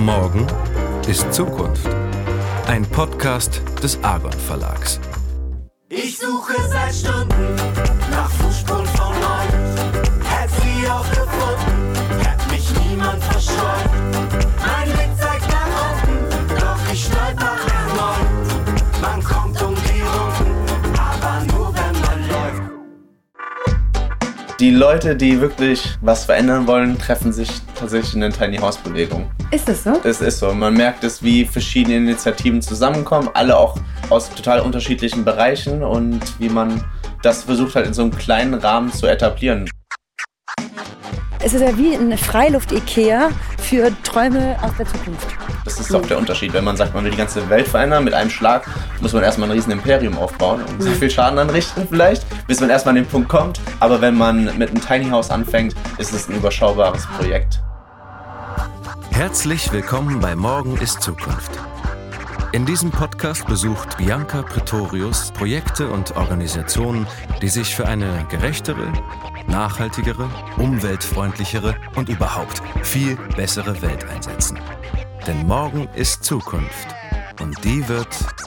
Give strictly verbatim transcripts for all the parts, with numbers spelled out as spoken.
Morgen ist Zukunft. Ein Podcast des Argon Verlags. Ich suche seit Stunden nach Fußspuren von euch. Hätt sie auch gefunden, hätt mich niemand verscheut. Mein Blick zeigt nach unten, doch ich stolper erneut. Man kommt um die Runden, aber nur wenn man läuft. Die Leute, die wirklich was verändern wollen, treffen sich tatsächlich in der Tiny House Bewegung. Ist das so? Es ist so. Man merkt es, wie verschiedene Initiativen zusammenkommen, alle auch aus total unterschiedlichen Bereichen und wie man das versucht halt in so einem kleinen Rahmen zu etablieren. Es ist ja wie eine Freiluft-Ikea für Träume aus der Zukunft. Das ist doch der Unterschied. Wenn man sagt, man will die ganze Welt verändern, mit einem Schlag muss man erstmal ein riesen Imperium aufbauen und sehr viel Schaden anrichten vielleicht, bis man erstmal an den Punkt kommt. Aber wenn man mit einem Tiny House anfängt, ist es ein überschaubares Projekt. Herzlich willkommen bei Morgen ist Zukunft. In diesem Podcast besucht Bianca Pretorius Projekte und Organisationen, die sich für eine gerechtere, nachhaltigere, umweltfreundlichere und überhaupt viel bessere Welt einsetzen. Denn morgen ist Zukunft und die wird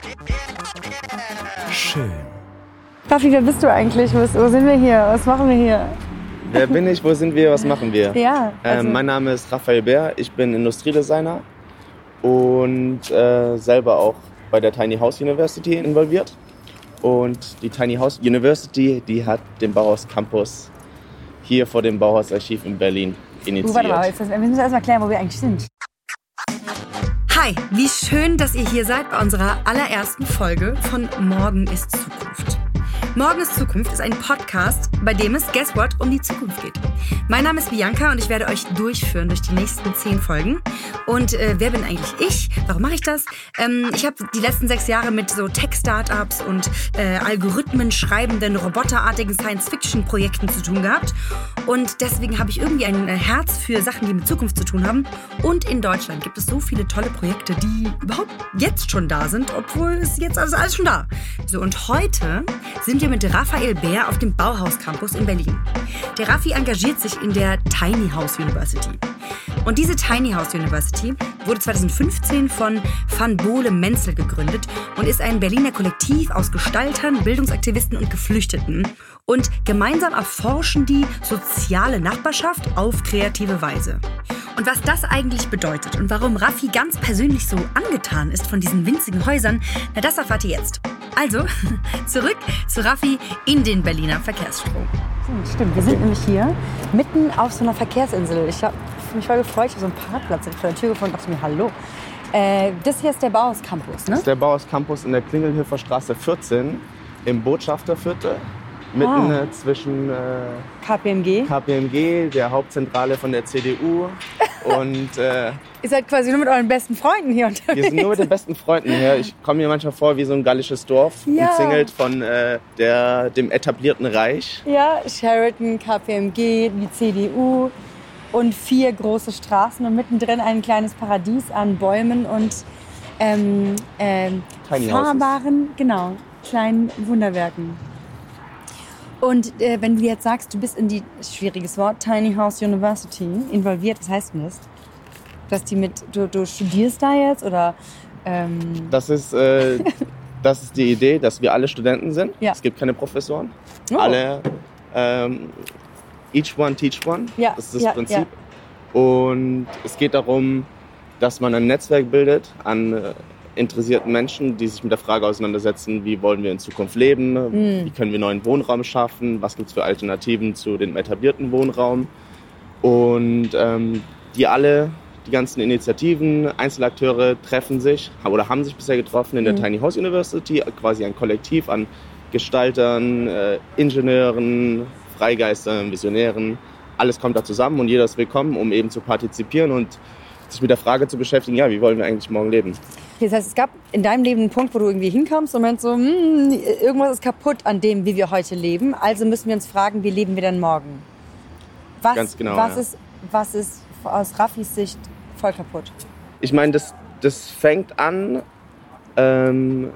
schön. Raffi, wer bist du eigentlich? Wo sind wir hier? Was machen wir hier? Wer bin ich? Wo sind wir? Was machen wir? Ja, also ähm, mein Name ist Raphael Bär, ich bin Industriedesigner und äh, selber auch bei der Tiny House University involviert. Und die Tiny House University, die hat den Bauhaus Campus hier vor dem Bauhausarchiv in Berlin initiiert. Du, warte mal, jetzt, wir müssen erst mal klären, wo wir eigentlich sind. Hi, wie schön, dass ihr hier seid bei unserer allerersten Folge von Morgen ist Zukunft. Morgen ist Zukunft ist ein Podcast, bei dem es, guess what, um die Zukunft geht. Mein Name ist Bianca und ich werde euch durchführen durch die nächsten zehn Folgen. Und äh, wer bin eigentlich ich? Warum mache ich das? Ähm, ich habe die letzten sechs Jahre mit so Tech-Startups und äh, Algorithmen schreibenden, roboterartigen Science-Fiction-Projekten zu tun gehabt. Und deswegen habe ich irgendwie ein Herz für Sachen, die mit Zukunft zu tun haben. Und in Deutschland gibt es so viele tolle Projekte, die überhaupt jetzt schon da sind, obwohl es jetzt alles, alles schon da. So, und heute sind wir mit Raphael Bär auf dem Bauhaus Campus in Berlin. Der Raffi engagiert sich in der Tiny House University. Und diese Tiny House University wurde zweitausendfünfzehn von Van Bole Menzel gegründet und ist ein Berliner Kollektiv aus Gestaltern, Bildungsaktivisten und Geflüchteten. Und gemeinsam erforschen die soziale Nachbarschaft auf kreative Weise. Und was das eigentlich bedeutet und warum Raffi ganz persönlich so angetan ist von diesen winzigen Häusern, na, das erfahrt ihr jetzt. Also, zurück zu Raffi in den Berliner Verkehrsstrom. Stimmt, wir sind nämlich hier mitten auf so einer Verkehrsinsel. Ich habe mich voll gefreut, ich habe so einen Parkplatz vor der Tür gefunden und dachte mir, hallo. Äh, das hier ist der Bauhaus Campus, ne? Das ist der Bauhaus Campus in der Klingelhöfer Straße vierzehn im Botschafterviertel. Mitten Ah. äh, zwischen äh, K P M G. K P M G, der Hauptzentrale von der C D U und äh, Ihr seid quasi nur mit euren besten Freunden hier unterwegs. wir sind nur mit den besten Freunden her. Ich komme mir manchmal vor wie so ein gallisches Dorf, Ja. umzingelt von äh, der, dem etablierten Reich. Ja, Sheraton, K P M G, die C D U und vier große Straßen und mittendrin ein kleines Paradies an Bäumen und ähm, ähm, Tiny Houses. fahrbaren, genau, kleinen Wunderwerken. Und äh, wenn du jetzt sagst, du bist in die, schwieriges Wort, Tiny House University involviert, was heißt denn das? Dass die mit, du, du studierst da jetzt oder? Ähm Das ist, äh, das ist die Idee, dass wir alle Studenten sind. Ja. Es gibt keine Professoren. Oh. Alle, ähm, each one teach one. Ja, Das ist das ja, Prinzip. Und es geht darum, dass man ein Netzwerk bildet an äh, interessierten Menschen, die sich mit der Frage auseinandersetzen, wie wollen wir in Zukunft leben, Mhm. wie können wir neuen Wohnraum schaffen, was gibt es für Alternativen zu dem etablierten Wohnraum. Und ähm, die alle, die ganzen Initiativen, Einzelakteure treffen sich oder haben sich bisher getroffen in der Mhm. Tiny House University, quasi ein Kollektiv an Gestaltern, äh, Ingenieuren, Freigeistern, Visionären. Alles kommt da zusammen und jeder ist willkommen, um eben zu partizipieren und sich mit der Frage zu beschäftigen, ja, wie wollen wir eigentlich morgen leben? Das heißt, es gab in deinem Leben einen Punkt, wo du irgendwie hinkamst und meinst so, hm, irgendwas ist kaputt an dem, wie wir heute leben. Also müssen wir uns fragen, wie leben wir denn morgen? Was, Ganz genau, was, ja. ist, was ist aus Raffis Sicht voll kaputt? Ich meine, das, das fängt an, ähm,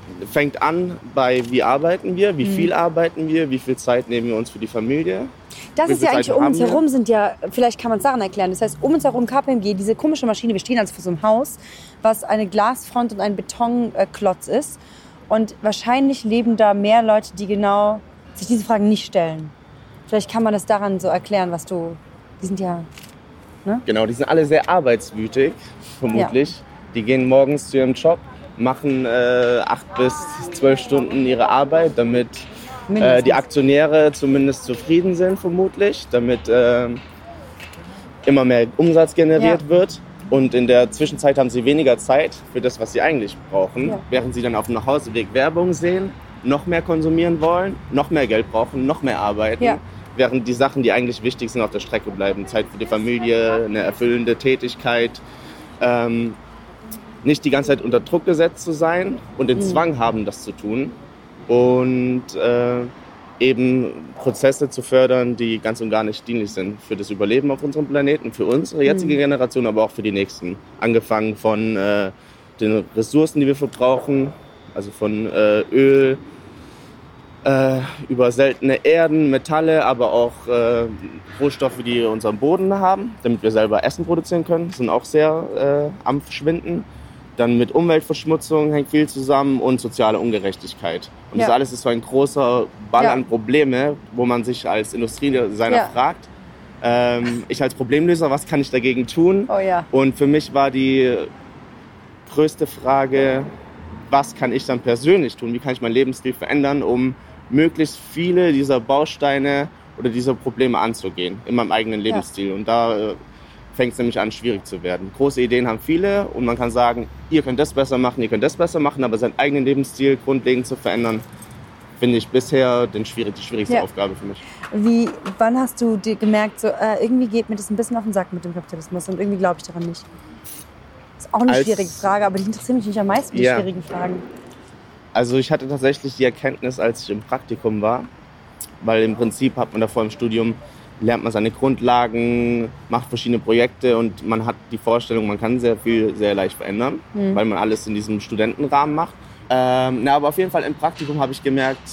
fängt an bei, wie arbeiten wir, wie Mhm. viel arbeiten wir, wie viel Zeit nehmen wir uns für die Familie. Das Wie ist ja viel eigentlich Zeit um haben uns wir? herum sind ja, vielleicht kann man es daran erklären, das heißt um uns herum K P M G, diese komische Maschine, wir stehen also vor so einem Haus, was eine Glasfront und ein Betonklotz ist und wahrscheinlich leben da mehr Leute, die genau sich diese Fragen nicht stellen. Vielleicht kann man das daran so erklären, was du, die sind ja, ne? Genau, die sind alle sehr arbeitswütig, vermutlich. Ja. Die gehen morgens zu ihrem Job, machen äh, acht bis zwölf Stunden ihre Arbeit, damit äh, die Aktionäre zumindest zufrieden sind, vermutlich, damit äh, immer mehr Umsatz generiert ja. wird. Und in der Zwischenzeit haben sie weniger Zeit für das, was sie eigentlich brauchen, ja. während sie dann auf dem Nachhauseweg Werbung sehen, noch mehr konsumieren wollen, noch mehr Geld brauchen, noch mehr arbeiten. Ja. Während die Sachen, die eigentlich wichtig sind, auf der Strecke bleiben. Zeit für die Familie, eine erfüllende Tätigkeit. Ähm, nicht die ganze Zeit unter Druck gesetzt zu sein und den mhm. Zwang haben, das zu tun. Und äh, eben Prozesse zu fördern, die ganz und gar nicht dienlich sind für das Überleben auf unserem Planeten, für unsere jetzige mhm. Generation, aber auch für die nächsten. Angefangen von äh, den Ressourcen, die wir verbrauchen, also von äh, Öl, Äh, über seltene Erden, Metalle, aber auch äh, Rohstoffe, die wir unseren Boden haben, damit wir selber Essen produzieren können, sind auch sehr äh, am Verschwinden. Dann mit Umweltverschmutzung hängt viel zusammen und soziale Ungerechtigkeit. Und ja. das alles ist so ein großer Ball ja. an Probleme, wo man sich als Industriedesigner ja. fragt, ähm, ich als Problemlöser, was kann ich dagegen tun? Oh ja. Und für mich war die größte Frage, was kann ich dann persönlich tun? Wie kann ich meinen Lebensstil verändern, um möglichst viele dieser Bausteine oder dieser Probleme anzugehen in meinem eigenen Lebensstil. Ja. Und da äh, fängt es nämlich an, schwierig zu werden. Große Ideen haben viele und man kann sagen, ihr könnt das besser machen, ihr könnt das besser machen, aber seinen eigenen Lebensstil grundlegend zu verändern, finde ich bisher den schwierig, die schwierigste ja. Aufgabe für mich. Wie, wann hast du dir gemerkt, so, äh, irgendwie geht mir das ein bisschen auf den Sack mit dem Kapitalismus und irgendwie glaube ich daran nicht? Das ist auch eine Als, schwierige Frage, aber die interessieren mich nicht am meisten, die ja. schwierigen Fragen. Also ich hatte tatsächlich die Erkenntnis, als ich im Praktikum war, weil im Prinzip hat man davor im Studium, lernt man seine Grundlagen, macht verschiedene Projekte und man hat die Vorstellung, man kann sehr viel, sehr leicht verändern, mhm. weil man alles in diesem Studentenrahmen macht. Ähm, na, aber auf jeden Fall im Praktikum habe ich gemerkt,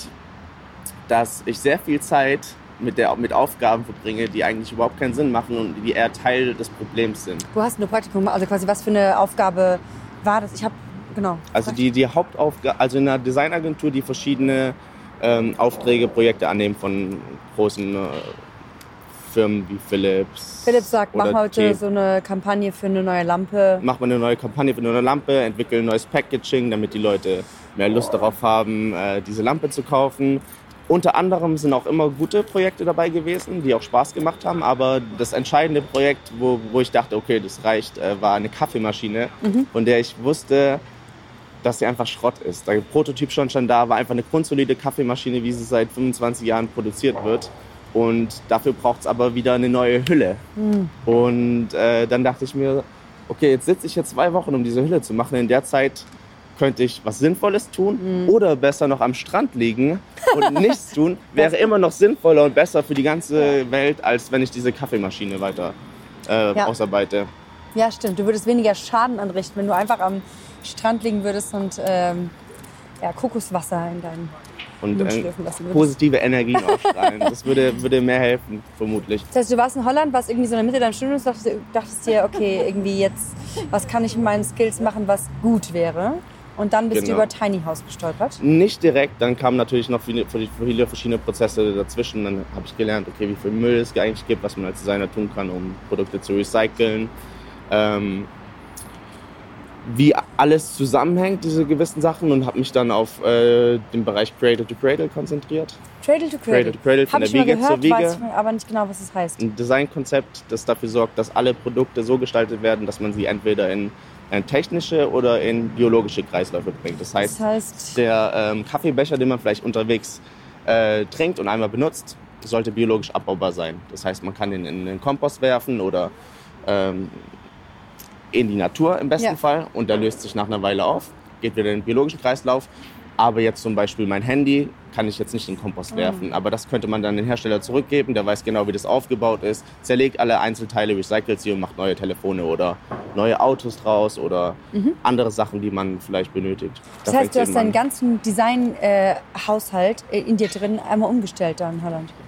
dass ich sehr viel Zeit mit, der, mit Aufgaben verbringe, die eigentlich überhaupt keinen Sinn machen und die eher Teil des Problems sind. Du hast ein Praktikum, also quasi was für eine Aufgabe war das? Ich habe Genau. Also die, die Hauptaufgabe, also in einer Designagentur, die verschiedene ähm, Aufträge, Projekte annehmen von großen äh, Firmen wie Philips. Philips sagt, mach heute so eine Kampagne für eine neue Lampe. Macht man eine neue Kampagne für eine neue Lampe, entwickelt ein neues Packaging, damit die Leute mehr Lust darauf haben, äh, diese Lampe zu kaufen. Unter anderem sind auch immer gute Projekte dabei gewesen, die auch Spaß gemacht haben. Aber das entscheidende Projekt, wo, wo ich dachte, okay, das reicht, äh, war eine Kaffeemaschine, mhm. von der ich wusste, dass sie einfach Schrott ist. Der Prototyp schon schon da, war einfach eine grundsolide Kaffeemaschine, wie sie seit fünfundzwanzig Jahren produziert wird. Und dafür braucht es aber wieder eine neue Hülle. Mhm. Und äh, dann dachte ich mir, okay, jetzt sitze ich hier zwei Wochen, um diese Hülle zu machen. In der Zeit könnte ich was Sinnvolles tun mhm. oder besser noch am Strand liegen und nichts tun. Wäre immer noch sinnvoller und besser für die ganze ja. Welt, als wenn ich diese Kaffeemaschine weiter äh, ja. ausarbeite. Ja, stimmt. Du würdest weniger Schaden anrichten, wenn du einfach am Strand liegen würdest und ähm, ja, Kokoswasser in deinen und Mund schlürfen lassen würdest. Positive Energien ausstrahlen. Das würde, würde mehr helfen, vermutlich. Das heißt, du warst in Holland, warst irgendwie so in der Mitte deines Studiums und dachtest, dachtest dir, okay, irgendwie jetzt, was kann ich mit meinen Skills machen, was gut wäre? Und dann bist genau. du über Tiny House gestolpert? Nicht direkt, dann kamen natürlich noch viele, viele verschiedene Prozesse dazwischen. Dann habe ich gelernt, okay, wie viel Müll es eigentlich gibt, was man als Designer tun kann, um Produkte zu recyceln. Ähm, wie alles zusammenhängt, diese gewissen Sachen, und habe mich dann auf äh, den Bereich Cradle to Cradle konzentriert. Cradle to Cradle? Cradle to Cradle, von der Wiege gehört, zur Wiege. Weiß ich aber nicht genau, was das heißt. Ein Designkonzept, das dafür sorgt, dass alle Produkte so gestaltet werden, dass man sie entweder in, in technische oder in biologische Kreisläufe bringt. Das heißt, das heißt der ähm, Kaffeebecher, den man vielleicht unterwegs äh, trinkt und einmal benutzt, sollte biologisch abbaubar sein. Das heißt, man kann ihn in den Kompost werfen oder ähm, in die Natur im besten ja. Fall, und der löst sich nach einer Weile auf, geht wieder in den biologischen Kreislauf. Aber jetzt zum Beispiel mein Handy kann ich jetzt nicht in den Kompost werfen, aber das könnte man dann den Hersteller zurückgeben, der weiß genau, wie das aufgebaut ist, zerlegt alle Einzelteile, recycelt sie und macht neue Telefone oder neue Autos draus oder mhm. andere Sachen, die man vielleicht benötigt. Das da heißt, du hast deinen ganzen Design-Haushalt äh, in dir drin einmal umgestellt da in Holland?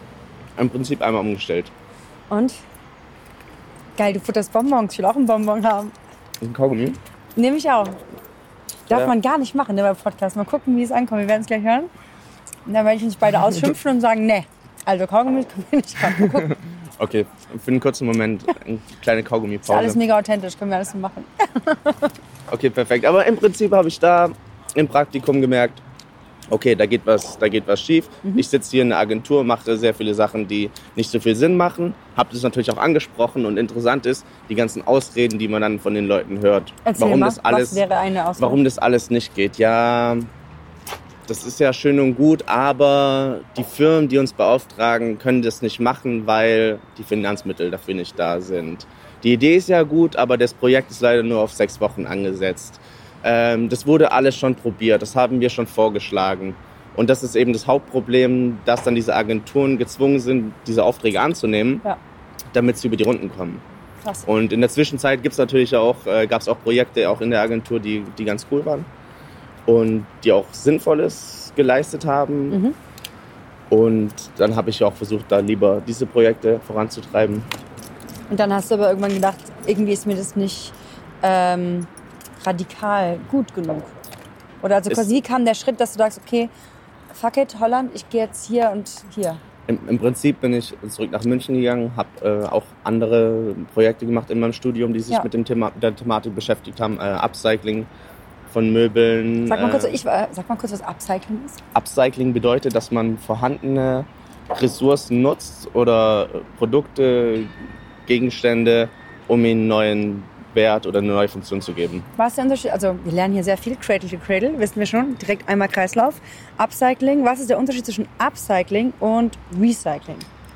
im Prinzip einmal umgestellt. Und? Geil, du futterst Bonbons. Ich will auch einen Bonbon haben. Ein Kaugummi? Nehme ich auch. Darf Ja. man gar nicht machen, ne, beim Podcast. Mal gucken, wie es ankommt. Wir werden es gleich hören. Und dann werde ich uns beide ausschimpfen und sagen, ne, also Kaugummi können wir nicht haben. Mal gucken. Okay, für einen kurzen Moment eine kleine Ist alles Kaugummipause. mega authentisch, können wir alles so machen. Okay, perfekt. Aber im Prinzip habe ich da im Praktikum gemerkt, okay, da geht was, da geht was schief. Mhm. Ich sitze hier in der Agentur, mache sehr viele Sachen, die nicht so viel Sinn machen. Habe das natürlich auch angesprochen und interessant ist, die ganzen Ausreden, die man dann von den Leuten hört. Erzähl warum mal, das alles, was wäre eine Ausrede? warum das alles nicht geht. Ja, das ist ja schön und gut, aber die Firmen, die uns beauftragen, können das nicht machen, weil die Finanzmittel dafür nicht da sind. Die Idee ist ja gut, aber das Projekt ist leider nur auf sechs Wochen angesetzt. Ähm, das wurde alles schon probiert, das haben wir schon vorgeschlagen. Und das ist eben das Hauptproblem, dass dann diese Agenturen gezwungen sind, diese Aufträge anzunehmen, Ja. damit sie über die Runden kommen. Krass. Und in der Zwischenzeit gibt's natürlich auch, äh, gab es auch Projekte auch in der Agentur, die, die ganz cool waren und die auch Sinnvolles geleistet haben. Mhm. Und dann habe ich auch versucht, da lieber diese Projekte voranzutreiben. Und dann hast du aber irgendwann gedacht, irgendwie ist mir das nicht ähm, radikal gut genug. Oder also Ist- quasi wie kam der Schritt, dass du sagst, okay, fuck it, Holland, ich gehe jetzt hier und hier. Im, Im Prinzip bin ich zurück nach München gegangen, habe äh, auch andere Projekte gemacht in meinem Studium, die sich Ja. mit dem Thema, der Thematik beschäftigt haben. Äh, Upcycling von Möbeln. Sag mal, kurz, äh, ich, äh, sag mal kurz, was Upcycling ist. Upcycling bedeutet, dass man vorhandene Ressourcen nutzt oder Produkte, Gegenstände, um ihnen neuen Wert oder eine neue Funktion zu geben. Was ist der Unterschied? Also wir lernen hier sehr viel, Cradle to Cradle, wissen wir schon, direkt einmal Kreislauf. Upcycling, was ist der Unterschied zwischen Upcycling und Recycling?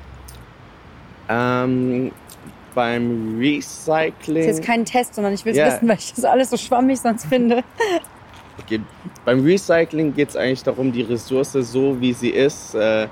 Ähm, beim Das ist Recycling, jetzt kein Test, sondern ich will es Ja. wissen, weil ich das alles so schwammig sonst finde. okay, beim Recycling geht es eigentlich darum, die Ressource so wie sie ist, äh,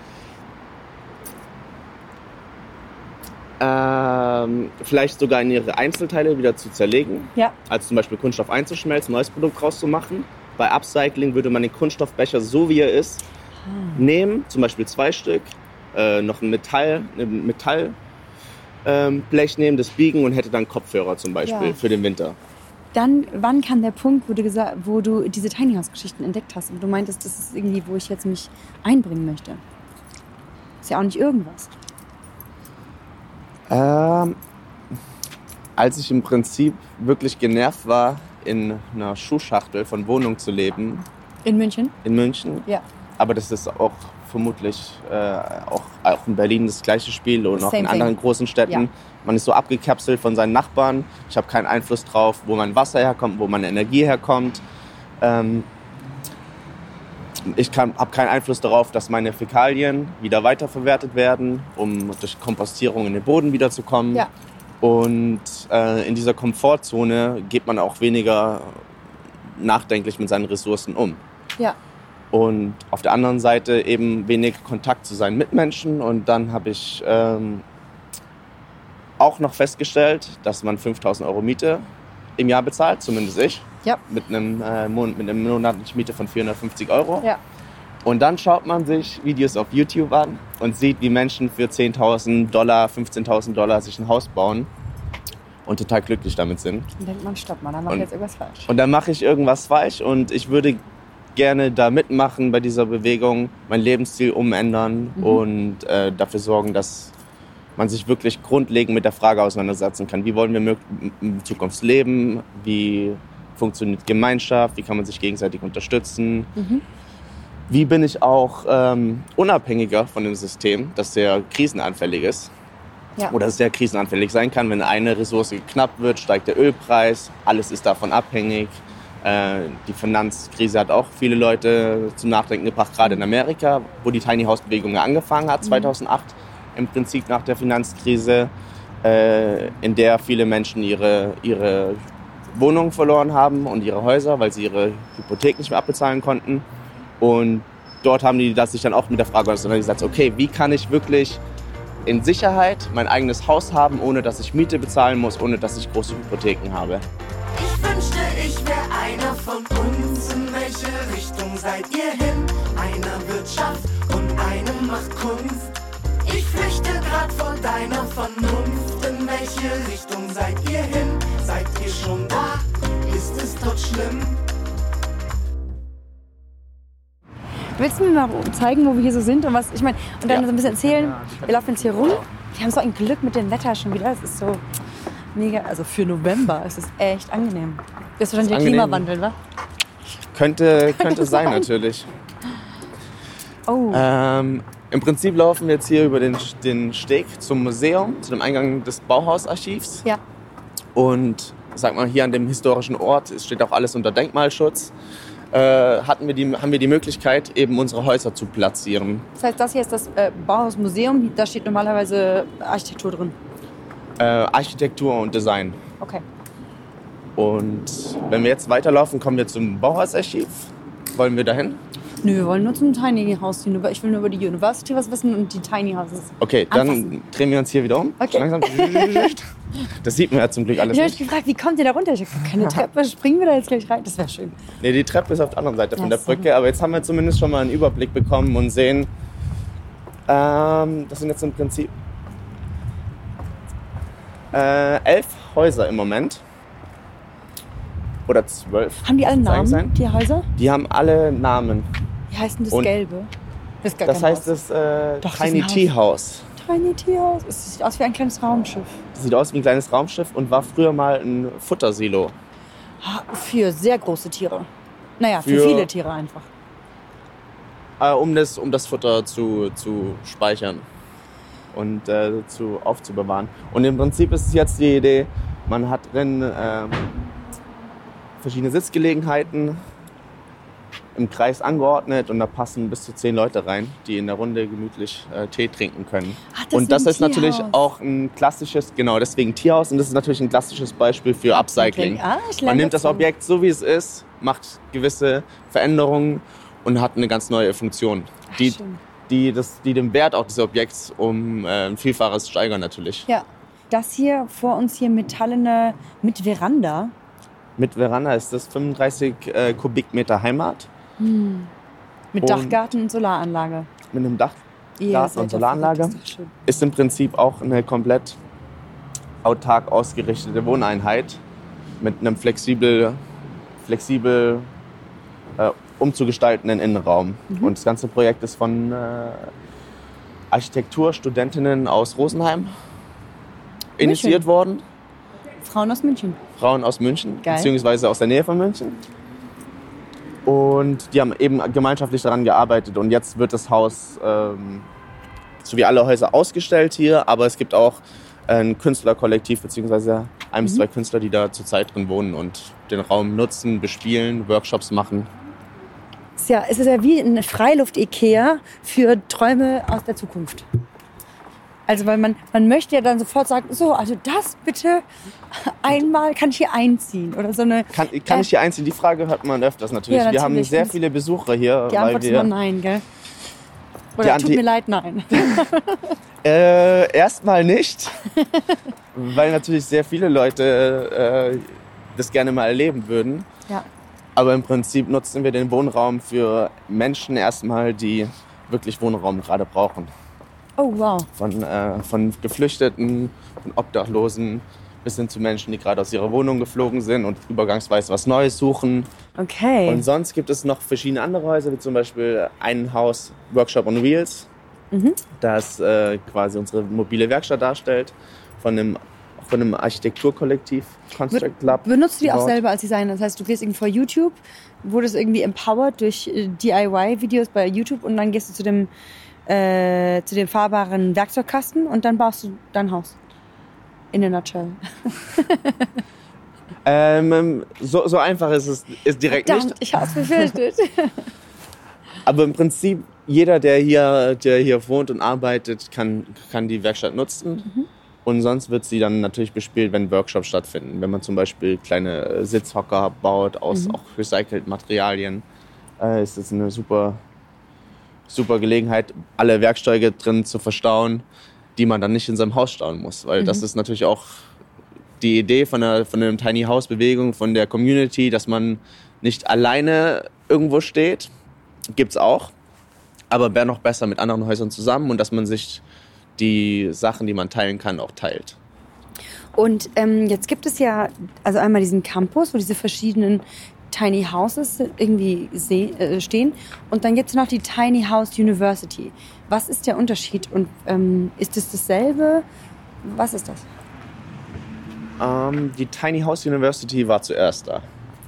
ähm, vielleicht sogar in ihre Einzelteile wieder zu zerlegen. Ja. Also zum Beispiel Kunststoff einzuschmelzen, neues Produkt rauszumachen. Bei Upcycling würde man den Kunststoffbecher so wie er ist nehmen, zum Beispiel zwei Stück, äh, noch ein Metall, ein Metallblech ähm, Blech nehmen, das biegen und hätte dann Kopfhörer zum Beispiel Ja. für den Winter. Dann, wann kam der Punkt, wo du, gesagt, wo du diese Tiny House Geschichten entdeckt hast und du meintest, das ist irgendwie, wo ich jetzt mich einbringen möchte? Ist ja auch nicht irgendwas. Ähm, als ich im Prinzip wirklich genervt war, in einer Schuhschachtel von Wohnung zu leben In München? in München, Ja. aber das ist auch vermutlich äh, auch, auch in Berlin das gleiche Spiel und auch Same in anderen thing. großen Städten. Ja. Man ist so abgekapselt von seinen Nachbarn. Ich habe keinen Einfluss drauf, wo mein Wasser herkommt, wo meine Energie herkommt. Ähm, ich habe keinen Einfluss darauf, dass meine Fäkalien wieder weiterverwertet werden, um durch Kompostierung in den Boden wiederzukommen. Ja. Und äh, in dieser Komfortzone geht man auch weniger nachdenklich mit seinen Ressourcen um. Ja. Und auf der anderen Seite eben wenig Kontakt zu seinen Mitmenschen. Und dann habe ich ähm, auch noch festgestellt, dass man fünftausend Euro Miete im Jahr bezahlt, zumindest ich, Ja. mit einem äh, Mon- mit einer monatlichen Miete von vierhundertfünfzig Euro. Ja. Und dann schaut man sich Videos auf YouTube an und sieht, wie Menschen für zehntausend Dollar, fünfzehntausend Dollar sich ein Haus bauen und total glücklich damit sind. Dann denkt man, stopp mal, da mache ich Und- jetzt irgendwas falsch. Und dann mache ich irgendwas falsch und ich würde gerne da mitmachen bei dieser Bewegung, mein Lebensstil umändern Mhm. und äh, dafür sorgen, dass man sich wirklich grundlegend mit der Frage auseinandersetzen kann. Wie wollen wir mög- in Zukunft leben? Wie funktioniert Gemeinschaft? Wie kann man sich gegenseitig unterstützen? Mhm. Wie bin ich auch ähm, unabhängiger von dem System, das sehr krisenanfällig ist? Ja. Oder sehr krisenanfällig sein kann. Wenn eine Ressource knapp wird, steigt der Ölpreis. Alles ist davon abhängig. Äh, die Finanzkrise hat auch viele Leute zum Nachdenken gebracht, gerade in Amerika, wo die Tiny House Bewegung ja angefangen hat, zweitausendacht, im Prinzip nach der Finanzkrise, äh, in der viele Menschen ihre, ihre Wohnungen verloren haben und ihre Häuser, weil sie ihre Hypothek nicht mehr abbezahlen konnten. Und dort haben die das sich dann auch mit der Frage auseinandergesetzt, okay, wie kann ich wirklich in Sicherheit mein eigenes Haus haben, ohne dass ich Miete bezahlen muss, ohne dass ich große Hypotheken habe. Ich wünschte, ich wäre einer von uns. In welche Richtung seid ihr hin? Einer Wirtschaft und einem macht Kunst. Ich grad vor deiner Vernunft. In welche Richtung seid ihr hin? Seid ihr schon da? Ist es dort schlimm? Willst du mir mal zeigen, wo wir hier so sind und was? Ich meine, und dann Ja. so ein bisschen erzählen. Wir laufen jetzt hier rum. Wir haben so ein Glück mit dem Wetter schon wieder. Es ist so mega. Also für November ist es echt angenehm. Das ist wahrscheinlich der angenehm. Klimawandel, wa? Könnte, könnte sein, natürlich. Oh. Ähm, Im Prinzip laufen wir jetzt hier über den, den Steg zum Museum, zu dem Eingang des Bauhausarchivs. Ja. Und sag mal, hier an dem historischen Ort, es steht auch alles unter Denkmalschutz, äh, hatten wir die, haben wir die Möglichkeit, eben unsere Häuser zu platzieren. Das heißt, das hier ist das äh, Bauhausmuseum. Da steht normalerweise Architektur drin. Äh, Architektur und Design. Okay. Und wenn wir jetzt weiterlaufen, kommen wir zum Bauhausarchiv. Wollen wir dahin? Nö, wir wollen nur zum Tiny House. Ich will nur über die University was wissen und die Tiny Houses. Okay, dann Anfassen. drehen wir uns hier wieder um. Okay. Langsam. Das sieht man ja zum Glück alles Ich habe mich nicht. gefragt, wie kommt ihr da runter? Ich habe keine Treppe. Springen wir da jetzt gleich rein? Das wäre schön. Nee, die Treppe ist auf der anderen Seite von Ach der so. Brücke. Aber jetzt haben wir zumindest schon mal einen Überblick bekommen und sehen, ähm, das sind jetzt im Prinzip äh, elf Häuser im Moment. Oder zwölf. Haben die alle Muss eigentlich Namen, sein. die Häuser? Die haben alle Namen. Wie heißt denn das Und Gelbe? Das, ist gar Das kein heißt Haus. das äh, Doch, das ist Tiny ein Tea House. Tiny Tea House. Es sieht aus wie ein kleines Raumschiff. Das sieht aus wie ein kleines Raumschiff und war früher mal ein Futtersilo. Ha, Für sehr große Tiere. Naja, für, Für- viele Tiere einfach. Äh, um, das, um das Futter zu, zu speichern und äh, zu, aufzubewahren. Und im Prinzip ist es jetzt die Idee, man hat drin ähm, verschiedene Sitzgelegenheiten im Kreis angeordnet und da passen bis zu zehn Leute rein, die in der Runde gemütlich äh, Tee trinken können. Ach, das Und das ist ein ist natürlich Teehaus. auch ein klassisches, genau deswegen Tierhaus, und das ist natürlich ein klassisches Beispiel für Upcycling. Ah, ich Man lerne nimmt das dazu. Objekt so wie es ist, macht gewisse Veränderungen und hat eine ganz neue Funktion, die, schön. die, das, die den Wert auch des Objekts um äh, ein Vielfaches steigern natürlich. Ja, das hier vor uns hier metallene mit Veranda. Mit Veranda ist das fünfunddreißig äh, Kubikmeter Heimat Mit Und- Dachgarten und Solaranlage. mit einem Dach. Ihr Garten seid und ja Solaranlage. verrückt, das ist doch schön. Ist im Prinzip auch eine komplett autark ausgerichtete Wohneinheit mit einem flexibel, flexibel äh, umzugestaltenden Innenraum. Mhm. Und das ganze Projekt ist von äh, Architekturstudentinnen aus Rosenheim initiiert worden. Frauen aus München. Frauen aus München, Geil. beziehungsweise aus der Nähe von München. Und die haben eben gemeinschaftlich daran gearbeitet. Und jetzt wird das Haus, ähm, so wie alle Häuser, ausgestellt hier. Aber es gibt auch ein Künstlerkollektiv, beziehungsweise ein bis zwei Künstler, die da zurzeit drin wohnen und den Raum nutzen, bespielen, Workshops machen. Es ist ja, es ist ja wie ein Freiluft-Ikea für Träume aus der Zukunft. Also weil man, man möchte ja dann sofort sagen, so, also das bitte einmal kann ich hier einziehen. Oder so eine, Kann, kann ich hier einziehen? Die Frage hört man öfters natürlich. Ja, Wir haben natürlich. sehr viele Besucher hier, die weil Antwort ist immer wir nein, gell? Die Oder Anti- tut mir leid, nein. Äh, erstmal nicht, weil natürlich sehr viele Leute äh, das gerne mal erleben würden. Ja. Aber im Prinzip nutzen wir den Wohnraum für Menschen erstmal, die wirklich Wohnraum gerade brauchen. Oh, wow. Von, äh, von Geflüchteten, von Obdachlosen bis hin zu Menschen, die gerade aus ihrer Wohnung geflogen sind und übergangsweise was Neues suchen. Okay. Und sonst gibt es noch verschiedene andere Häuser, wie zum Beispiel ein Haus, Workshop on Wheels, das äh, quasi unsere mobile Werkstatt darstellt, von einem, von einem Architekturkollektiv, Construct Club. Benutzt du die auch gebaut. selber als Designer? Das heißt, du gehst irgendwie vor YouTube, wurdest irgendwie empowered durch äh, D I Y-Videos bei YouTube und dann gehst du zu dem, äh, zu dem fahrbaren Werkzeugkasten und dann baust du dein Haus. In a nutshell. Ähm, so, so einfach ist es ist direkt Verdammt, nicht. ich hab's befürchtet. Aber im Prinzip, jeder, der hier, der hier wohnt und arbeitet, kann, kann die Werkstatt nutzen. Mhm. Und sonst wird sie dann natürlich bespielt, wenn Workshops stattfinden. Wenn man zum Beispiel kleine Sitzhocker baut aus Mhm. auch recycelten Materialien, äh, ist das eine super, super Gelegenheit, alle Werkzeuge drin zu verstauen, die man dann nicht in seinem Haus stauen muss. Weil Mhm. das ist natürlich auch die Idee von der, von der Tiny House Bewegung, von der Community, dass man nicht alleine irgendwo steht. Gibt's auch. Aber wäre noch besser mit anderen Häusern zusammen und dass man sich die Sachen, die man teilen kann, auch teilt. Und ähm, jetzt gibt es ja also einmal diesen Campus, wo diese verschiedenen Tiny Houses irgendwie se- äh, stehen. Und dann gibt es noch die Tiny House University. Was ist der Unterschied? Und ähm, ist es dasselbe? Was ist das? Ähm, die Tiny House University war zuerst da.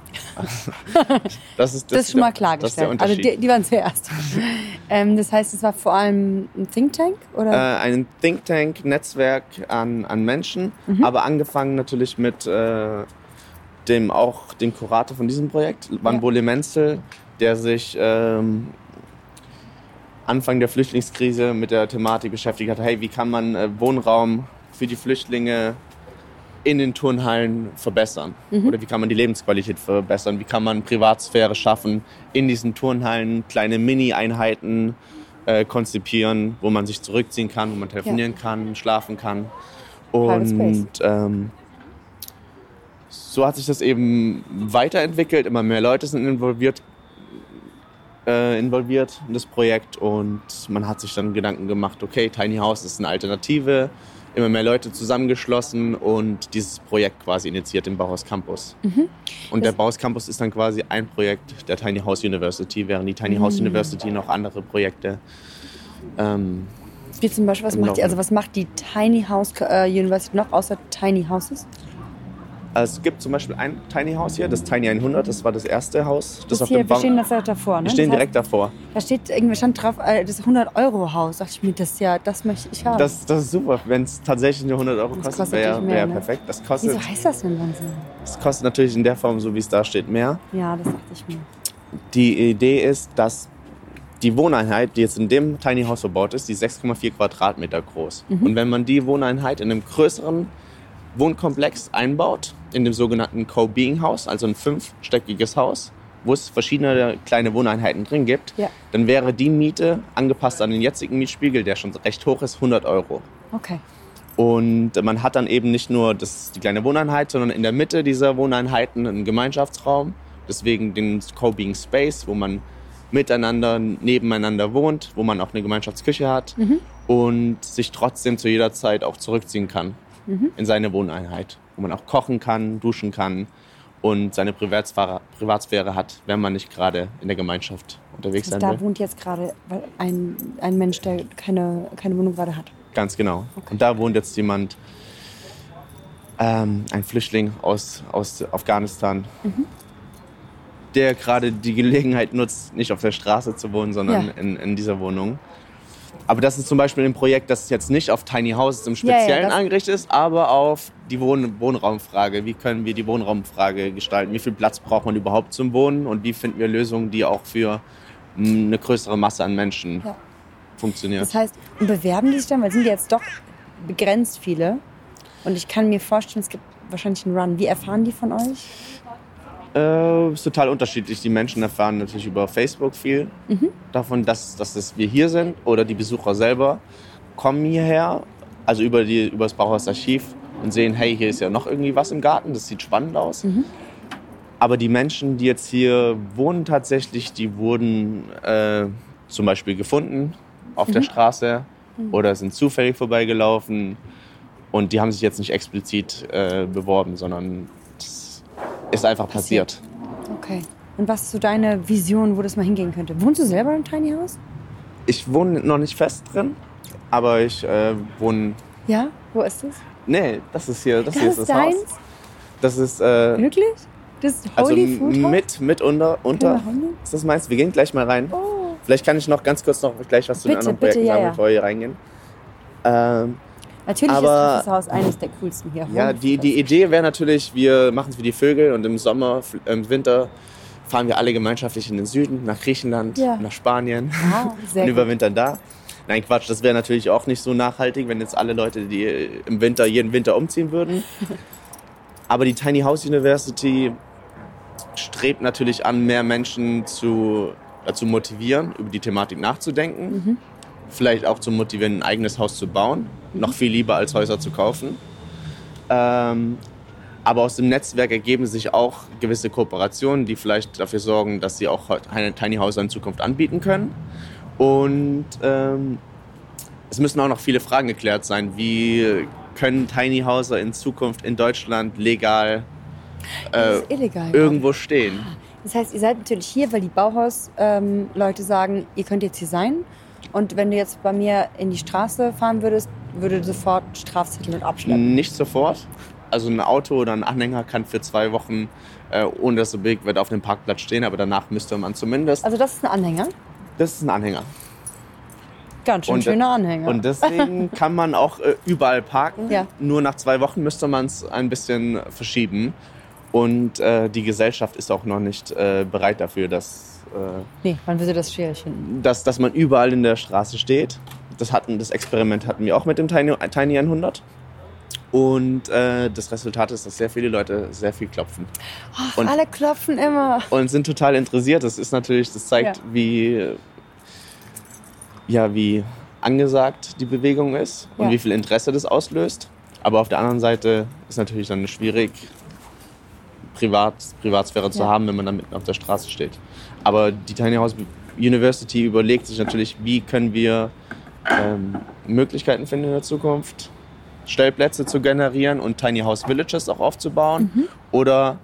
Das ist, das Das ist schon mal klargestellt. Das ist der Also Unterschied. die, die waren zuerst. ähm, das heißt, es war vor allem ein Think Tank? Oder? Äh, ein Think Tank, Netzwerk an, an Menschen, Mhm. aber angefangen natürlich mit äh, dem auch dem Kurator von diesem Projekt, Wanbole Menzel, der sich ähm, Anfang der Flüchtlingskrise mit der Thematik beschäftigt hat, hey, wie kann man äh, Wohnraum für die Flüchtlinge in den Turnhallen verbessern? Mhm. Oder wie kann man die Lebensqualität verbessern? Wie kann man Privatsphäre schaffen, in diesen Turnhallen kleine Mini-Einheiten äh, konzipieren, wo man sich zurückziehen kann, wo man telefonieren Ja. kann, schlafen kann. Private Space. Und ähm, so hat sich das eben weiterentwickelt. Immer mehr Leute sind involviert, äh, involviert in das Projekt und man hat sich dann Gedanken gemacht, okay, Tiny House ist eine Alternative, immer mehr Leute zusammengeschlossen und dieses Projekt quasi initiiert, den Bauhaus Campus. Mhm. Und der Bauhaus Campus ist dann quasi ein Projekt der Tiny House University, während die Tiny House Mhm. University noch andere Projekte ähm, Wie zum Beispiel, was im macht die, Laufen. also was macht die Tiny House äh, University noch außer Tiny Houses? Also es gibt zum Beispiel ein Tiny House hier, das Tiny hundert, das war das erste Haus. Das Das auf hier, dem wir Bau- stehen das davor, ne? Wir stehen Das heißt, direkt davor. Da steht irgendwie stand drauf, äh, das hundert-Euro-Haus. Dachte ich mir, das ja, das möchte ich haben. Das, das ist super. Wenn es tatsächlich nur hundert Euro Das kostet, kostet wäre natürlich mehr, wär ne? perfekt. Das kostet, Wieso heißt das denn Wahnsinn? das kostet natürlich in der Form, so wie es da steht, mehr. Ja, das dachte ich mir. Die Idee ist, dass die Wohneinheit, die jetzt in dem Tiny House verbaut ist, die ist sechs Komma vier Quadratmeter groß. Mhm. Und wenn man die Wohneinheit in einem größeren Wohnkomplex einbaut, in dem sogenannten Co-Being House, also ein fünfstöckiges Haus, wo es verschiedene kleine Wohneinheiten drin gibt, Ja. dann wäre die Miete, angepasst an den jetzigen Mietspiegel, der schon recht hoch ist, hundert Euro. Okay. Und man hat dann eben nicht nur das, die kleine Wohneinheit, sondern in der Mitte dieser Wohneinheiten einen Gemeinschaftsraum. Deswegen den Co-Being Space, wo man miteinander, nebeneinander wohnt, wo man auch eine Gemeinschaftsküche hat Mhm. und sich trotzdem zu jeder Zeit auch zurückziehen kann Mhm. in seine Wohneinheit. Wo man auch kochen kann, duschen kann und seine Privatsphäre, Privatsphäre hat, wenn man nicht gerade in der Gemeinschaft unterwegs Also sein da will. wohnt jetzt gerade ein, ein Mensch, der keine, keine Wohnung gerade hat. Ganz genau. Und da wohnt jetzt jemand, ähm, ein Flüchtling aus, aus Afghanistan, Mhm. der gerade die Gelegenheit nutzt, nicht auf der Straße zu wohnen, sondern Ja. in, in dieser Wohnung. Aber das ist zum Beispiel ein Projekt, das jetzt nicht auf Tiny Houses im Ja, ja, Speziellen das- angerichtet ist, aber auf die Wohn Wohnraumfrage. Wie können wir die Wohnraumfrage gestalten? Wie viel Platz braucht man überhaupt zum Wohnen? Und wie finden wir Lösungen, die auch für mh, eine größere Masse an Menschen Ja. funktionieren? Das heißt, und bewerben die sich dann, weil es sind ja jetzt doch begrenzt viele. Und ich kann mir vorstellen, es gibt wahrscheinlich einen Run. Wie erfahren die von euch? Äh, ist total unterschiedlich. Die Menschen erfahren natürlich über Facebook viel Mhm. davon, dass, dass es wir hier sind, oder die Besucher selber kommen hierher, also über, die, über das Bauhausarchiv und sehen, hey, hier ist ja noch irgendwie was im Garten, das sieht spannend aus. Mhm. Aber die Menschen, die jetzt hier wohnen tatsächlich, die wurden äh, zum Beispiel gefunden auf der Straße oder sind zufällig vorbeigelaufen und die haben sich jetzt nicht explizit äh, beworben, sondern das ist einfach passiert. Okay. Und was ist so deine Vision, wo das mal hingehen könnte? Wohnst du selber im Tiny House? Ich wohne noch nicht fest drin, aber ich äh, wohne... Ja? Wo ist das? Nee, das ist hier, das, Das hier ist ist das deins? Haus. Das ist äh, Wirklich? Das ist also Holy Food House? mit, mit unter, unter. Können wir reingehen? Ist das meins? Wir gehen gleich mal rein. Oh. Vielleicht kann ich noch ganz kurz noch gleich was zu den Bitte, anderen bitte, Projekten ja, sagen, ja. bevor wir hier reingehen. Ähm, Natürlich Aber- ist dieses Haus eines der coolsten hier. ja, Holy die, Food die House. Idee wäre natürlich, wir machen es wie die Vögel und im Sommer, im Winter fahren wir alle gemeinschaftlich in den Süden, nach Griechenland, Ja. nach Spanien Ah, sehr und gut. überwintern da. Nein, Quatsch, das wäre natürlich auch nicht so nachhaltig, wenn jetzt alle Leute, die im Winter, jeden Winter umziehen würden. Aber die Tiny House University strebt natürlich an, mehr Menschen zu, dazu motivieren, über die Thematik nachzudenken. Mhm. Vielleicht auch zu motivieren, ein eigenes Haus zu bauen. Noch viel lieber als Häuser zu kaufen. Ähm, aber aus dem Netzwerk ergeben sich auch gewisse Kooperationen, die vielleicht dafür sorgen, dass sie auch eine Tiny House in Zukunft anbieten können. Und ähm, es müssen auch noch viele Fragen geklärt sein. Wie können Tiny Houser in Zukunft in Deutschland legal äh, ist illegal, irgendwo stehen? Das heißt, ihr seid natürlich hier, weil die Bauhaus-Leute sagen, ihr könnt jetzt hier sein. Und wenn du jetzt bei mir in die Straße fahren würdest, würde sofort Strafzettel und abschleppen. Nicht sofort. Also ein Auto oder ein Anhänger kann für zwei Wochen, äh, ohne dass es bewegt wird, auf dem Parkplatz stehen. Aber danach müsste man zumindest... Also das ist ein Anhänger? Das ist ein Anhänger. Ganz schön Und, schöner Anhänger. Und deswegen kann man auch äh, überall parken. Ja. Nur nach zwei Wochen müsste man es ein bisschen verschieben. Und äh, die Gesellschaft ist auch noch nicht äh, bereit dafür, dass, äh, nee, man würde das schwierig finden. dass, dass man überall in der Straße steht. Das, hatten, das Experiment hatten wir auch mit dem Tiny, Tiny hundert. Und äh, das Resultat ist, dass sehr viele Leute sehr viel klopfen. Ach, und, alle klopfen immer. Und sind total interessiert. Das ist natürlich, das zeigt, Ja. wie, ja, wie angesagt die Bewegung ist und Ja. wie viel Interesse das auslöst. Aber auf der anderen Seite ist natürlich dann schwierig, Privat, Privatsphäre zu Ja. haben, wenn man dann mitten auf der Straße steht. Aber die Tiny House University überlegt sich natürlich, wie können wir ähm, Möglichkeiten finden in der Zukunft, Stellplätze zu generieren und Tiny House Villages auch aufzubauen. Mhm. Oder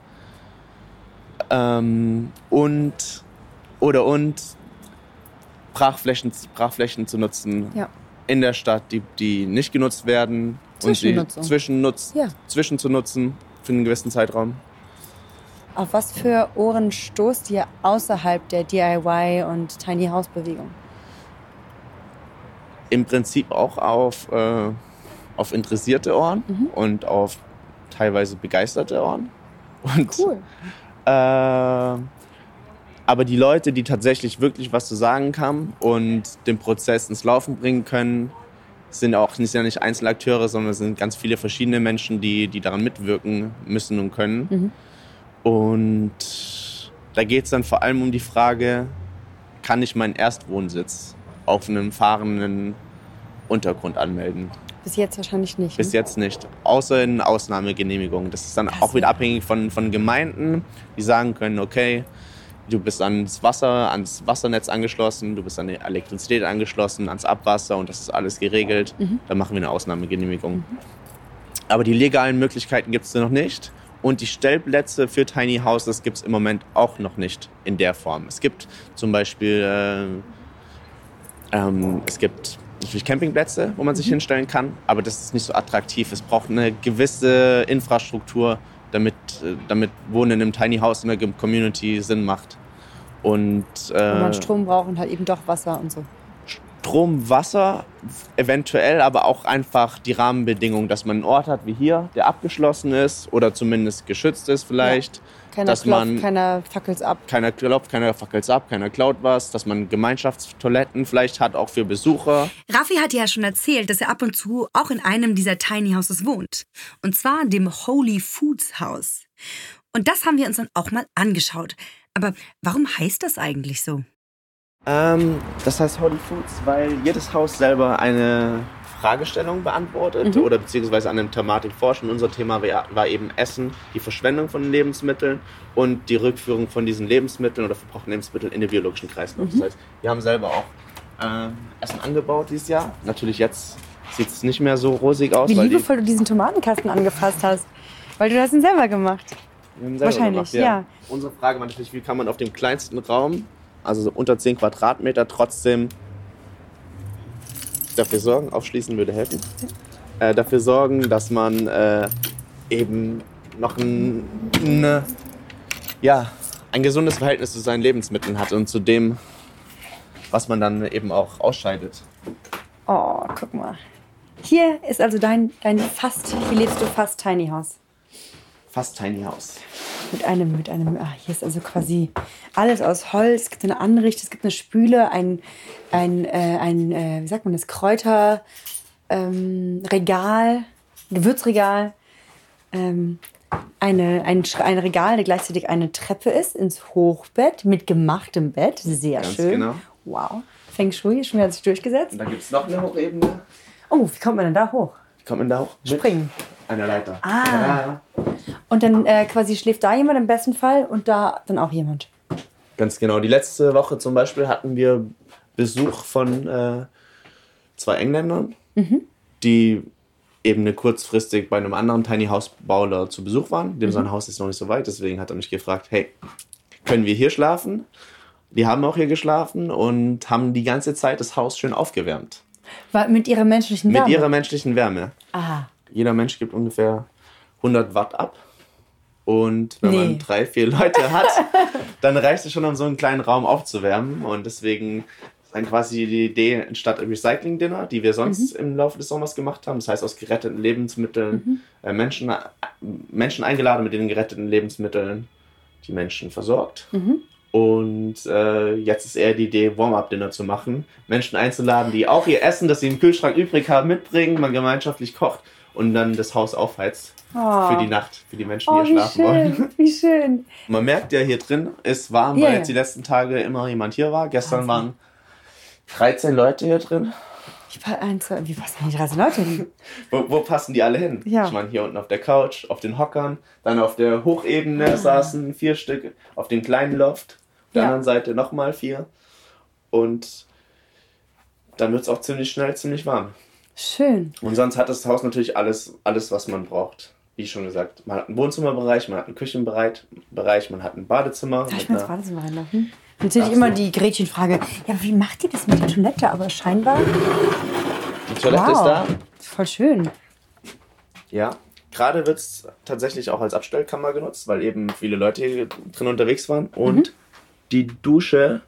ähm, und oder und Brachflächen, Brachflächen zu nutzen Ja. in der Stadt, die, die nicht genutzt werden und sie Zwischennutzung. zwischennutz, Ja. zwischen zu nutzen für einen gewissen Zeitraum. Auf was für Ohren stoßt ihr außerhalb der D I Y und Tiny House Bewegung? Im Prinzip auch auf, äh, auf interessierte Ohren Mhm. und auf teilweise begeisterte Ohren. Und, Cool. äh, aber die Leute, die tatsächlich wirklich was zu sagen haben und den Prozess ins Laufen bringen können, sind auch sind ja nicht Einzelakteure, sondern es sind ganz viele verschiedene Menschen, die, die daran mitwirken müssen und können. Mhm. Und da geht es dann vor allem um die Frage, kann ich meinen Erstwohnsitz auf einem fahrenden Untergrund anmelden? Bis jetzt wahrscheinlich nicht. Bis ne? jetzt nicht, außer in Ausnahmegenehmigungen. Das ist dann Das auch wieder wär- abhängig von, von Gemeinden, die sagen können, okay, du bist ans Wasser, ans Wassernetz angeschlossen, du bist an die Elektrizität angeschlossen, ans Abwasser und das ist alles geregelt. Mhm. Dann machen wir eine Ausnahmegenehmigung. Aber die legalen Möglichkeiten gibt es noch nicht. Und die Stellplätze für Tiny Houses gibt es im Moment auch noch nicht in der Form. Es gibt zum Beispiel äh, ähm, es gibt natürlich Campingplätze, wo man sich hinstellen kann, aber das ist nicht so attraktiv. Es braucht eine gewisse Infrastruktur, damit, äh, damit Wohnen im Tiny House in der Community Sinn macht. Und Wo man äh, Strom braucht und halt eben doch Wasser und so. Strom, Wasser, eventuell, aber auch einfach die Rahmenbedingungen, dass man einen Ort hat wie hier, der abgeschlossen ist oder zumindest geschützt ist vielleicht. Keiner Dass klopft, man- keiner fackelt ab. Keiner klopft, keiner fackelt ab, keiner klaut was, dass man Gemeinschaftstoiletten vielleicht hat, auch für Besucher. Raffi hat ja schon erzählt, dass er ab und zu auch in einem dieser Tiny Houses wohnt. Und zwar dem Holy Foods House. Und das haben wir uns dann auch mal angeschaut. Aber warum heißt das eigentlich so? Ähm, das heißt Holy Foods, weil jedes Haus selber eine Fragestellung beantwortet Mhm. oder beziehungsweise an einer Thematik forscht. Und unser Thema war, war eben Essen, die Verschwendung von Lebensmitteln und die Rückführung von diesen Lebensmitteln oder verbrauchten Lebensmitteln in den biologischen Kreislauf. Mhm. Das heißt, wir haben selber auch ähm, Essen angebaut dieses Jahr. Natürlich jetzt sieht es nicht mehr so rosig aus, Wie weil die, liebevoll du diesen Tomatenkasten angefasst hast. Weil du das ihn selber gemacht. wir haben selber wahrscheinlich, gemacht, ja. Unsere Frage war natürlich, wie kann man auf dem kleinsten Raum, also so unter zehn Quadratmeter, trotzdem dafür sorgen, aufschließen würde helfen, äh, dafür sorgen, dass man äh, eben noch ein, ein, ja, ein gesundes Verhältnis zu seinen Lebensmitteln hat und zu dem, was man dann eben auch ausscheidet. Oh, guck mal. Hier ist also dein, dein fast, hier lebst du fast Tiny House. Fast Tiny House. Mit einem, mit einem, ah, hier ist also quasi alles aus Holz. Es gibt eine Anrichte, es gibt eine Spüle, ein, ein, äh, ein äh, wie sagt man das, Kräuter, ähm, Regal, Gewürzregal, ähm, eine, ein, Sch- ein Regal, der gleichzeitig eine Treppe ist, ins Hochbett mit gemachtem Bett. Sehr Ganz schön. genau. Wow. Feng Shui, schon wieder sich durchgesetzt. Und dann gibt es noch eine Hochebene. Oh, wie kommt man denn da hoch? Wie kommt man da hoch? Mit Springen. einer Leiter. Ah. Tada. Und dann äh, quasi schläft da jemand im besten Fall und da dann auch jemand. Ganz genau. Die letzte Woche zum Beispiel hatten wir Besuch von äh, zwei Engländern, mhm. die eben eine kurzfristig bei einem anderen Tiny House Bauer zu Besuch waren. Dem mhm. sein Haus ist noch nicht so weit, deswegen hat er mich gefragt, hey, können wir hier schlafen? Die haben auch hier geschlafen und haben die ganze Zeit das Haus schön aufgewärmt. War mit ihrer menschlichen Wärme? Mit ihrer menschlichen Wärme. Aha. Jeder Mensch gibt ungefähr hundert Watt ab. Und wenn nee. man drei, vier Leute hat, dann reicht es schon, um so einen kleinen Raum aufzuwärmen. Und deswegen ist dann quasi die Idee entstand ein Recycling-Dinner, die wir sonst mhm. im Laufe des Sommers gemacht haben. Das heißt, aus geretteten Lebensmitteln mhm. äh, Menschen, Menschen eingeladen, mit den geretteten Lebensmitteln die Menschen versorgt. Mhm. Und äh, jetzt ist eher die Idee, Warm-Up-Dinner zu machen. Menschen einzuladen, die auch ihr Essen, das sie im Kühlschrank übrig haben, mitbringen, man gemeinschaftlich kocht und dann das Haus aufheizt. Oh. Für die Nacht, für die Menschen, die oh, hier schlafen schön, wollen. Wie schön. Man merkt ja, hier drin ist warm, yeah. weil jetzt die letzten Tage immer jemand hier war. Gestern Wahnsinn. waren dreizehn Leute hier drin. Ich war ein, zwei, wie passen die dreizehn Leute hin? wo, wo passen die alle hin? Ja. Ich meine, hier unten auf der Couch, auf den Hockern, dann auf der Hochebene ah. saßen vier Stück, auf dem kleinen Loft, auf der ja. anderen Seite nochmal vier. Und dann wird es auch ziemlich schnell ziemlich warm. Schön. Und sonst hat das Haus natürlich alles, alles, was man braucht. Wie schon gesagt, man hat einen Wohnzimmerbereich, man hat einen Küchenbereich, man hat ein Badezimmer. Darf ich mal ins Badezimmer reinlaufen? Natürlich immer die Gretchenfrage, ja, wie macht ihr das mit der Toilette? Aber scheinbar... Die Toilette wow. ist da. Voll schön. Ja, gerade wird es tatsächlich auch als Abstellkammer genutzt, weil eben viele Leute hier drin unterwegs waren. Und mhm. die Dusche,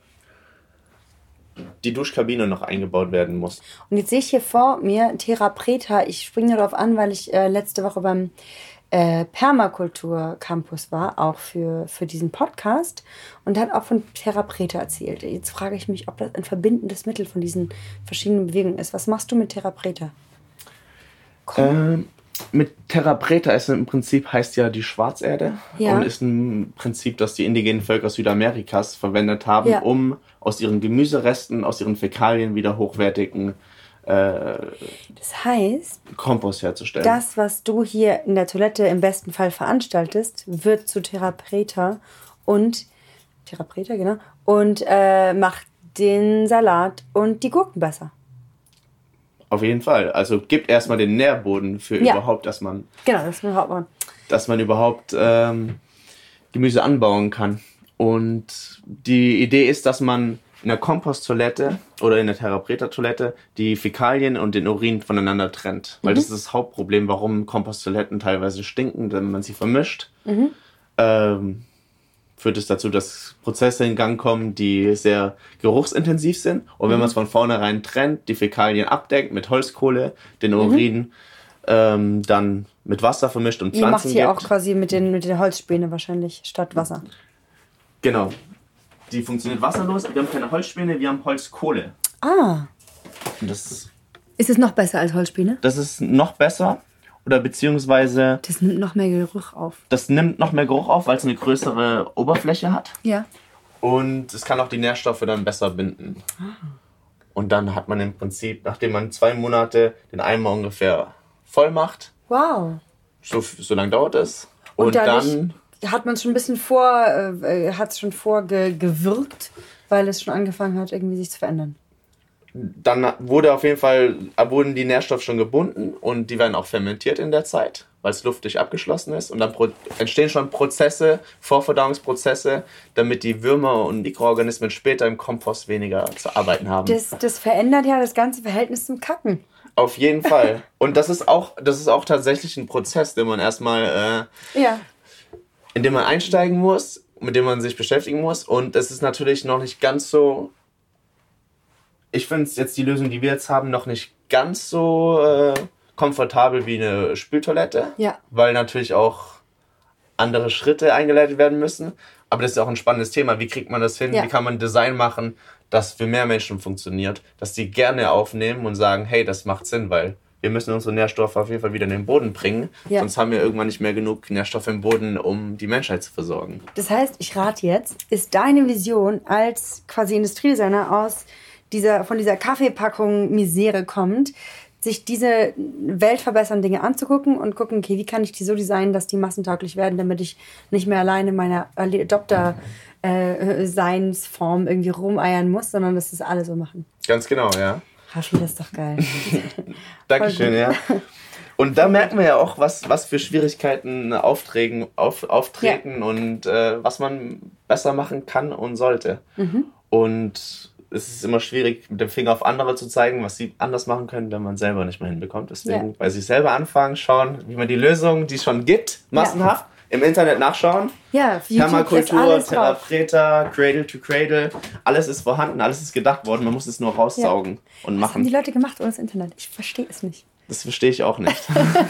die Duschkabine noch eingebaut werden muss. Und jetzt sehe ich hier vor mir Therapreta. Ich springe darauf an, weil ich äh, letzte Woche beim äh, Permakultur-Campus war, auch für, für diesen Podcast. Und hat auch von Therapreta erzählt. Jetzt frage ich mich, ob das ein verbindendes Mittel von diesen verschiedenen Bewegungen ist. Was machst du mit Therapreta? Ähm, mit Therapreta ist im Prinzip, heißt ja die Schwarzerde. Ja. Und ist ein Prinzip, das die indigenen Völker Südamerikas verwendet haben, ja. um aus ihren Gemüseresten, aus ihren Fäkalien wieder hochwertigen äh, das heißt, Kompost herzustellen. Das, was du hier in der Toilette im besten Fall veranstaltest, wird zu Therapreta und Therapreta, genau, und äh, macht den Salat und die Gurken besser. Auf jeden Fall. Also gibt erstmal den Nährboden für ja. überhaupt, dass man, genau, das ist Hauptmann. dass man überhaupt ähm, Gemüse anbauen kann. Und die Idee ist, dass man in der Komposttoilette oder in der Therapreta-Toilette die Fäkalien und den Urin voneinander trennt. Weil mhm. das ist das Hauptproblem, warum Komposttoiletten teilweise stinken, wenn man sie vermischt. Mhm. Ähm, führt es dazu, dass Prozesse in Gang kommen, die sehr geruchsintensiv sind. Und wenn mhm. man es von vornherein trennt, die Fäkalien abdeckt mit Holzkohle, den Urin mhm. ähm, dann mit Wasser vermischt und Pflanzen Ihr macht hier gibt. auch quasi mit den, mit den Holzspäne wahrscheinlich statt Wasser. Genau. Die funktioniert wasserlos. Wir haben keine Holzspäne, wir haben Holzkohle. Ah. Und das, ist es noch besser als Holzspäne? Das ist noch besser. Oder beziehungsweise... Das nimmt noch mehr Geruch auf. Das nimmt noch mehr Geruch auf, weil es eine größere Oberfläche hat. Ja. Und es kann auch die Nährstoffe dann besser binden. Ah. Und dann hat man im Prinzip, nachdem man zwei Monate den Eimer ungefähr voll macht. Wow. So, so lange dauert es. Und, Und dann... Hat man es schon ein bisschen vor, äh, hat es schon vorgewirkt, weil es schon angefangen hat, irgendwie sich zu verändern? Dann wurde auf jeden Fall, wurden die Nährstoffe schon gebunden und die werden auch fermentiert in der Zeit, weil es luftdicht abgeschlossen ist. Und dann pro- entstehen schon Prozesse, Vorverdauungsprozesse, damit die Würmer und Mikroorganismen später im Kompost weniger zu arbeiten haben. Das, das verändert ja das ganze Verhältnis zum Kacken. Auf jeden Fall. Und das ist auch, das ist auch tatsächlich ein Prozess, den man erstmal... Äh, ja. in dem man einsteigen muss, mit dem man sich beschäftigen muss. Und es ist natürlich noch nicht ganz so... Ich finde jetzt die Lösung, die wir jetzt haben, noch nicht ganz so äh, komfortabel wie eine Spültoilette. Ja. Weil natürlich auch andere Schritte eingeleitet werden müssen. Aber das ist auch ein spannendes Thema. Wie kriegt man das hin? Ja. Wie kann man Design machen, das für mehr Menschen funktioniert? Dass die gerne aufnehmen und sagen, hey, das macht Sinn, weil... Wir müssen unsere Nährstoffe auf jeden Fall wieder in den Boden bringen. Ja. Sonst haben wir irgendwann nicht mehr genug Nährstoffe im Boden, um die Menschheit zu versorgen. Das heißt, ich rate jetzt, ist deine Vision als quasi Industriedesigner aus dieser, von dieser Kaffeepackung Misere kommt, sich diese weltverbessernden Dinge anzugucken und gucken, okay, wie kann ich die so designen, dass die massentauglich werden, damit ich nicht mehr alleine in meiner Early Adopter äh, Seinsform irgendwie rumeiern muss, sondern dass das alle so machen. Ganz genau, ja. Raffi, das ist doch geil. Dankeschön, ja. Und da merken wir ja auch, was, was für Schwierigkeiten aufträgen, auf, auftreten ja. und äh, was man besser machen kann und sollte. Mhm. Und es ist immer schwierig, mit dem Finger auf andere zu zeigen, was sie anders machen können, wenn man selber nicht mehr hinbekommt. Deswegen ja. bei sich selber anfangen, schauen, wie man die Lösungen, die es schon gibt, massenhaft, ja. im Internet nachschauen. Ja, Permakultur, Terra Preta, Cradle to Cradle, alles ist vorhanden, alles ist gedacht worden, man muss es nur raussaugen ja. und machen. Was haben die Leute gemacht ohne das Internet? Ich verstehe es nicht. Das verstehe ich auch nicht.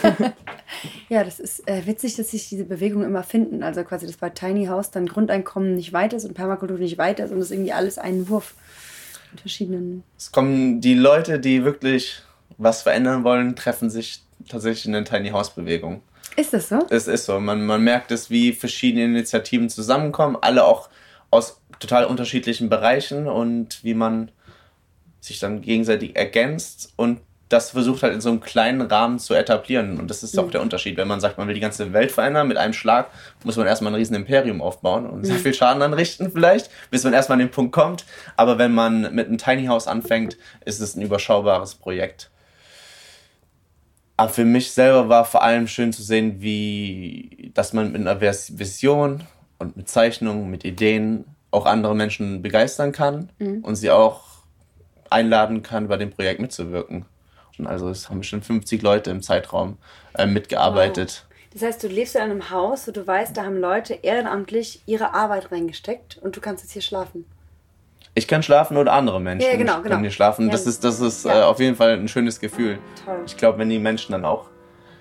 Ja, das ist äh, witzig, dass sich diese Bewegungen immer finden. Also quasi, dass bei Tiny House dann Grundeinkommen nicht weit ist und Permakultur nicht weit ist und das ist irgendwie alles ein Wurf mit verschiedenen... Es kommen die Leute, die wirklich was verändern wollen, treffen sich tatsächlich in der Tiny House Bewegung. Ist das so? Es ist so. Man, man merkt es, wie verschiedene Initiativen zusammenkommen, alle auch aus total unterschiedlichen Bereichen und wie man sich dann gegenseitig ergänzt und das versucht halt in so einem kleinen Rahmen zu etablieren. Und das ist auch mhm. der Unterschied. Wenn man sagt, man will die ganze Welt verändern, mit einem Schlag muss man erstmal ein riesen Imperium aufbauen und mhm. sehr viel Schaden anrichten vielleicht, bis man erstmal an den Punkt kommt. Aber wenn man mit einem Tiny House anfängt, ist es ein überschaubares Projekt. Aber für mich selber war vor allem schön zu sehen, wie, dass man mit einer Vision und mit Zeichnungen, mit Ideen auch andere Menschen begeistern kann mhm. und sie auch einladen kann, bei dem Projekt mitzuwirken. Also es haben bestimmt fünfzig Leute im Zeitraum äh, mitgearbeitet. Wow. Das heißt, du lebst in einem Haus, wo du weißt, da haben Leute ehrenamtlich ihre Arbeit reingesteckt und du kannst jetzt hier schlafen. Ich kann schlafen oder andere Menschen ja, genau, genau. können hier schlafen. Ja. Das ist, das ist ja. äh, auf jeden Fall ein schönes Gefühl. Toll. Ich glaube, wenn die Menschen dann auch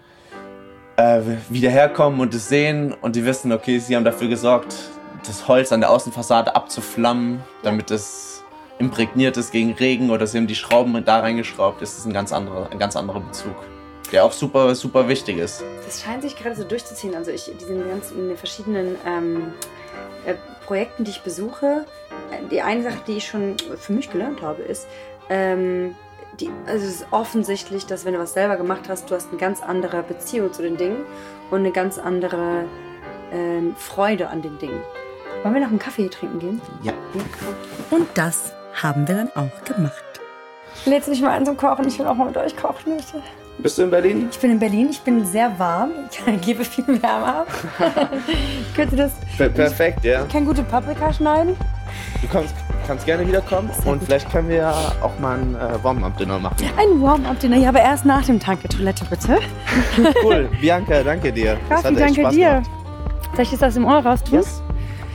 äh, wieder herkommen und es sehen und die wissen, okay, sie haben dafür gesorgt, das Holz an der Außenfassade abzuflammen, damit es imprägniert ist gegen Regen oder sie haben die Schrauben da reingeschraubt, ist es ein ganz anderer, ein ganz anderer Bezug, der auch super, super wichtig ist. Das scheint sich gerade so durchzuziehen. Also ich, diesen ganzen, in den verschiedenen ähm, äh, Projekten, die ich besuche, die eine Sache, die ich schon für mich gelernt habe, ist, ähm, die, also es ist offensichtlich, dass wenn du was selber gemacht hast, du hast eine ganz andere Beziehung zu den Dingen und eine ganz andere ähm, Freude an den Dingen. Wollen wir noch einen Kaffee trinken gehen? Ja. Und das haben wir dann auch gemacht. Lädst mich mal an zum Kochen. Ich will auch mal mit euch kochen. Bitte. Bist du in Berlin? Ich bin in Berlin. Ich bin sehr warm. Ich gebe viel Wärme ab. Könnt ihr das? Per- perfekt, ja. Ich kann gute Paprika schneiden. Du kommst, kannst gerne wiederkommen und gut. Vielleicht können wir ja auch mal ein äh, Warm-Up-Dinner machen. Ein Warm-Up-Dinner, ja, aber erst nach dem Tank. Toilette, bitte. Cool. Bianca, danke dir. Raffi, danke Spaß dir. Gemacht. Soll ich das aus dem Ohr raus tun? Yes.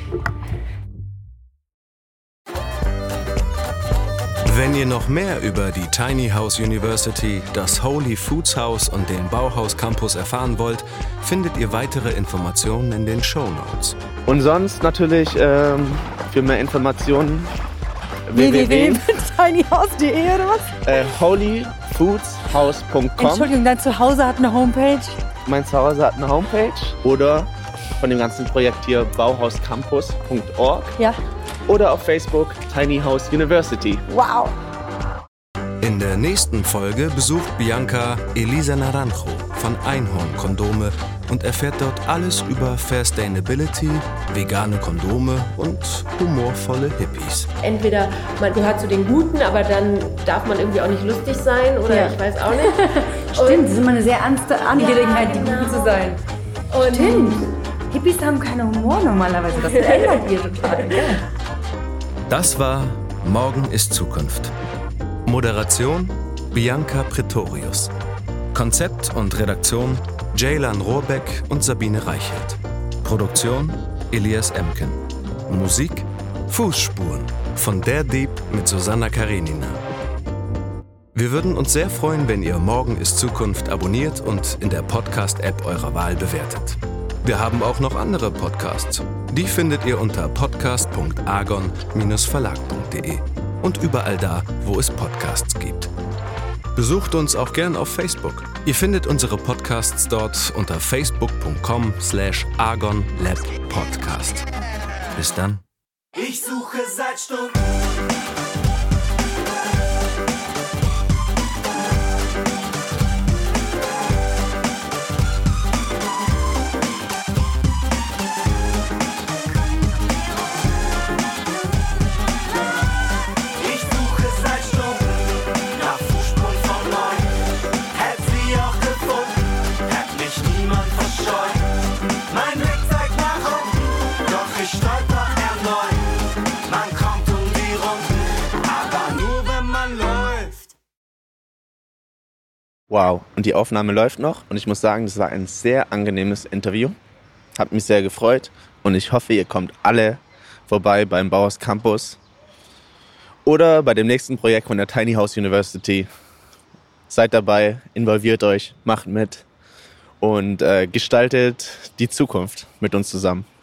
Wenn ihr noch mehr über die Tiny House University, das Holy Foods Haus und den Bauhaus Campus erfahren wollt, findet ihr weitere Informationen in den Shownotes. Und sonst natürlich ähm, für mehr Informationen w w w punkt tinyhouse punkt de oder was? Äh, holy foods house punkt com. Entschuldigung, dein Zuhause hat eine Homepage? Mein Zuhause hat eine Homepage. Oder von dem ganzen Projekt hier bauhauscampus punkt org. Ja. Oder auf Facebook Tiny House University. Wow! In der nächsten Folge besucht Bianca Elisa Naranjo von Einhorn Kondome und erfährt dort alles über Sustainability, vegane Kondome und humorvolle Hippies. Entweder man gehört zu den Guten, aber dann darf man irgendwie auch nicht lustig sein oder ja. ich weiß auch nicht. Stimmt, das ist immer eine sehr ernste Angelegenheit, ja, die genau. Gute zu sein. Und Stimmt. Hippies haben keinen Humor normalerweise, das ändert ihr total. Das war Morgen ist Zukunft. Moderation Bianca Pretorius. Konzept und Redaktion Ceylan Rohrbeck und Sabine Reichelt. Produktion Elias Emken. Musik Fußspuren von Der Dieb mit Susanna Karenina. Wir würden uns sehr freuen, wenn ihr Morgen ist Zukunft abonniert und in der Podcast-App eurer Wahl bewertet. Wir haben auch noch andere Podcasts. Die findet ihr unter podcast punkt argon verlag punkt de und überall da, wo es Podcasts gibt. Besucht uns auch gern auf Facebook. Ihr findet unsere Podcasts dort unter facebook punkt com slash argon lab podcast. Bis dann. Ich suche seit Stunden Ich suche seit Stunden nach Wow, und die Aufnahme läuft noch und ich muss sagen, das war ein sehr angenehmes Interview. Hat mich sehr gefreut und ich hoffe, ihr kommt alle vorbei beim Bauhaus Campus oder bei dem nächsten Projekt von der Tiny House University. Seid dabei, involviert euch, macht mit und äh, gestaltet die Zukunft mit uns zusammen.